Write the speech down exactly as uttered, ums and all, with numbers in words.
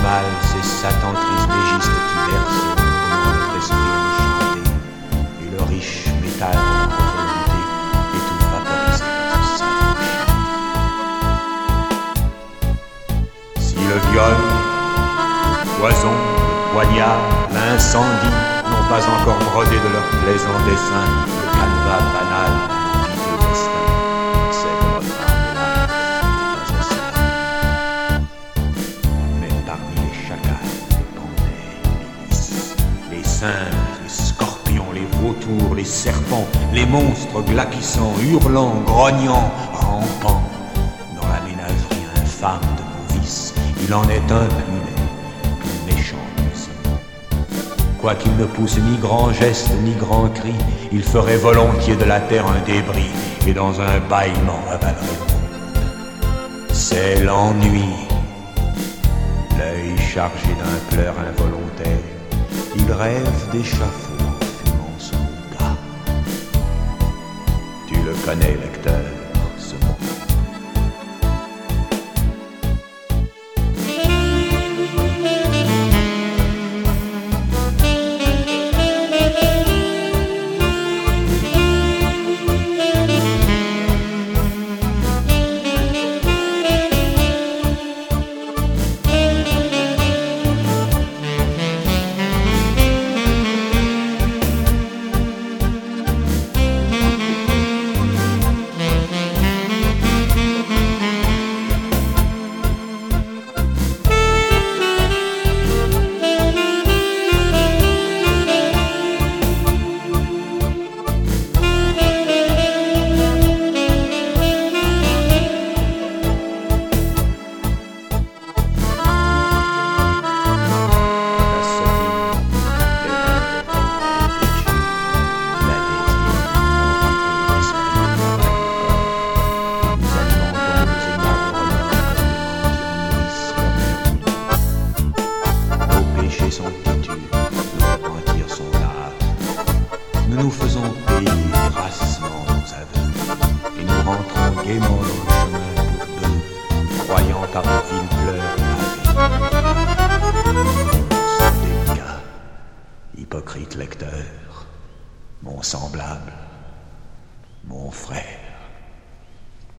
mal, c'est Satan trismégiste qui verse dans notre esprit enchanté, et le riche métal de notre volonté est tout vaporisé par ce savant chien. Si le viol, le poison, le poignard, l'incendie n'ont pas encore brodé de leur plaisant dessin le canevas banal de nos piteux destins, c'est que notre âme est là, pas assez. Mais parmi les chacals, les panthères, les lys, les singes, les scorpions, les vautours, les serpents, les monstres glapissants, hurlants, grognants, rampants, dans la ménagerie infâme de nos vices, il en est un plus laid, plus méchant que nous. Quoiqu'il ne pousse ni grand geste ni grand cri, il ferait volontiers de la terre un débris et dans un bâillement avalerait le monde. C'est l'ennui. L'œil chargé d'un pleur involontaire, il rêve d'échafaud en fumant son gars. Tu le connais, lecteur, ce monde. Nous nous faisons payer grassement nos aveux, et nous rentrons gaiement dans le chemin pour deux, croyant par de vils pleurs laver. Mon délicat, hypocrite lecteur, mon semblable, mon frère.